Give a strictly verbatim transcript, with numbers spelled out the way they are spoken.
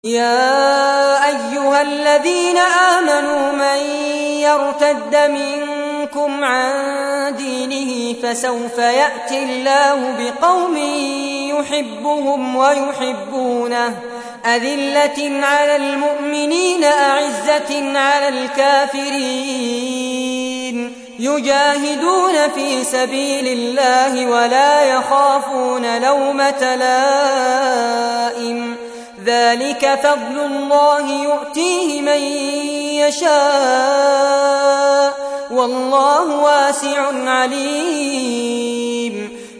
يا أيها الذين آمنوا من يرتد منكم عن دينه فسوف يأتي الله بقوم يحبهم ويحبونه أذلة على المؤمنين أعزة على الكافرين يجاهدون في سبيل الله ولا يخافون لومة لائم ذلك فضل الله يؤتيه من يشاء والله واسع عليم.